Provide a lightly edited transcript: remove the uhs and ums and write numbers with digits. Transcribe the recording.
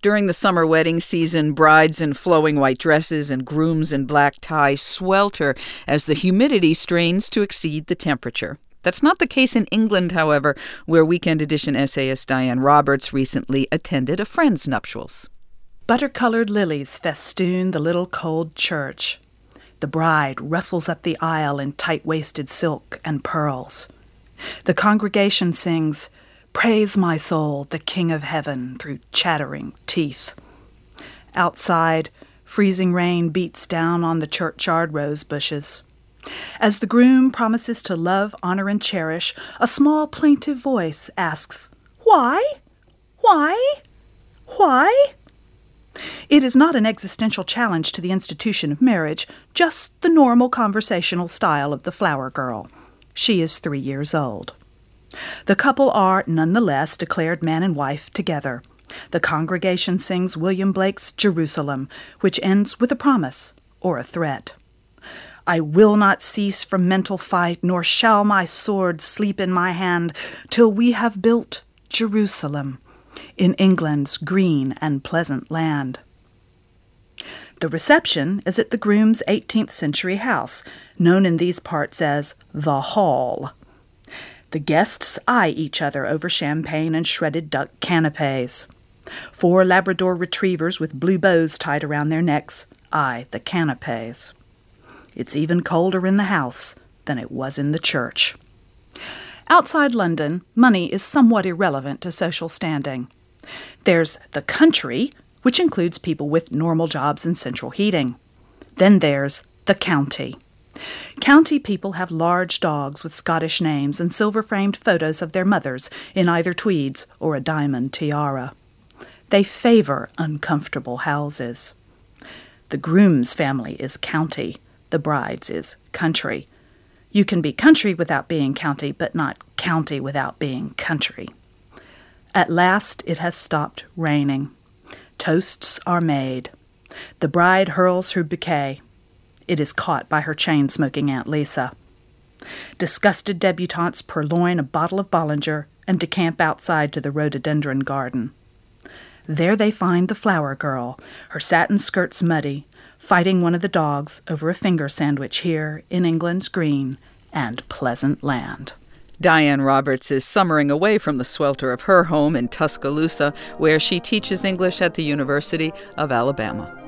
During the summer wedding season, brides in flowing white dresses and grooms in black ties swelter as the humidity strains to exceed the temperature. That's not the case in England, however, where Weekend Edition essayist Diane Roberts recently attended a friend's nuptials. Butter-colored lilies festoon the little cold church. The bride rustles up the aisle in tight-waisted silk and pearls. The congregation sings, "Praise my soul, the King of Heaven," through chattering teeth. Outside, freezing rain beats down on the churchyard rose bushes. As the groom promises to love, honor, and cherish, a small plaintive voice asks, "Why? Why? Why?" It is not an existential challenge to the institution of marriage, just the normal conversational style of the flower girl. She is 3 years old. The couple are, nonetheless, declared man and wife together. The congregation sings William Blake's Jerusalem, which ends with a promise or a threat. "I will not cease from mental fight, nor shall my sword sleep in my hand, till we have built Jerusalem in England's green and pleasant land." The reception is at the groom's 18th century house, known in these parts as the Hall. The guests eye each other over champagne and shredded duck canapes. 4 Labrador retrievers with blue bows tied around their necks eye the canapes. It's even colder in the house than it was in the church. Outside London, money is somewhat irrelevant to social standing. There's the country, which includes people with normal jobs and central heating. Then there's the county. County people have large dogs with Scottish names and silver-framed photos of their mothers in either tweeds or a diamond tiara. They favor uncomfortable houses. The groom's family is county. The bride's is country. You can be country without being county, but not county without being country. At last it has stopped raining. Toasts are made. The bride hurls her bouquet. It is caught by her chain-smoking Aunt Lisa. Disgusted debutantes purloin a bottle of Bollinger and decamp outside to the rhododendron garden. There they find the flower girl, her satin skirts muddy, fighting one of the dogs over a finger sandwich here in England's green and pleasant land. Diane Roberts is summering away from the swelter of her home in Tuscaloosa, where she teaches English at the University of Alabama.